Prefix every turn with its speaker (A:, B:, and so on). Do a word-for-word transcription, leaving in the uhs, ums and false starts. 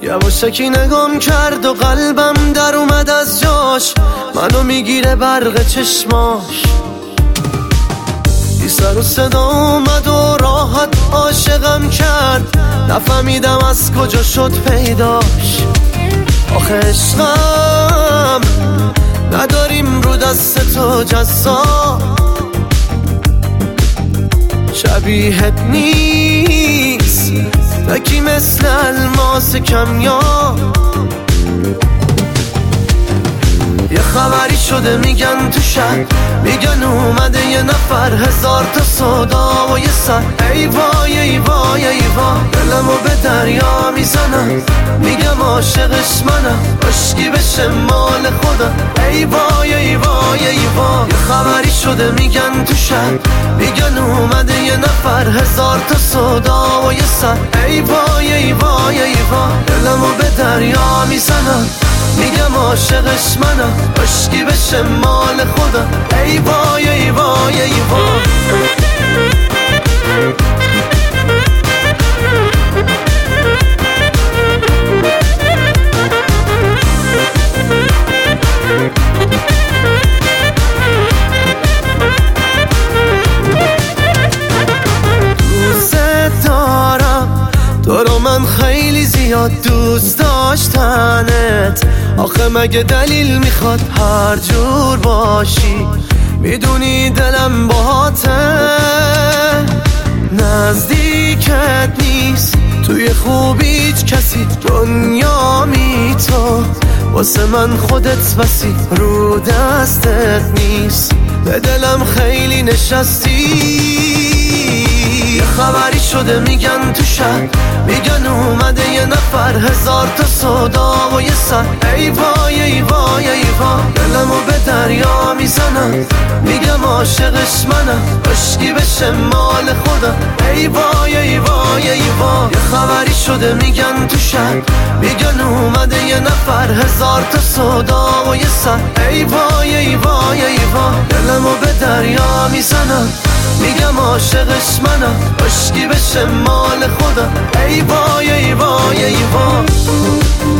A: یواشکی نگام کرد و قلبم در اومد از جاش، منو میگیره برق چشماش. بی سر و صدا اومد و راحت عاشقم کرد، نفهمیدم از کجا شد پیداش. آخه عشقم نداریم رو دست تو جزا، شبیهت نیست نکی مثل الماس کمیاب. یه خبری شده میگن تو شهر، میگن اومده یه نفر، هزار تا صدا و یه سر. ای وای ای وای ای وای، دلمو به دریا میزنم، میگم عاشقش منم، عشقی بشه مال خودم. ای وای ای وای ای وای، یه خبری شده میگن تو شهر، میگن اومده یه نفر، هزار تا صدا و یه سر. ای وای ای وای ای وای، دلمو به دریا میزنم، میگم عاشقش منم، عشقی بشه مال خودم. ای وای ای وای ای وای. دوست دارم تو رو من خیلی زیاد دوست داشتنت، آخه مگه دلیل میخواد هر جور باشی؟ میدونی دلم باهاته، نزدیکت نیست توی خوبی هیچ کسی، دنیا می تو واسه من خودت بسی، رو دستت نیست به دلم خیلی نشستی. یه خبری شده میگن تو شهر، میگن اومده یه نفر، هزار تا صدا و یه سر. ای وای ای وای ای وای، دلمو به دریا میزنم، میگم عاشقش منم، عشقی بشه مال خودم. ای وای ای وای ای وای، یه خبری شده میگن تو شهر، میگن اومده یه نفر، هزار تا صدا و یه سر. ای وای ای وای ای وای، دلمو به دریا میزنم، میگم عاشقش منم، عشقی بشه مال خودم. ای وای ای وای ای وای.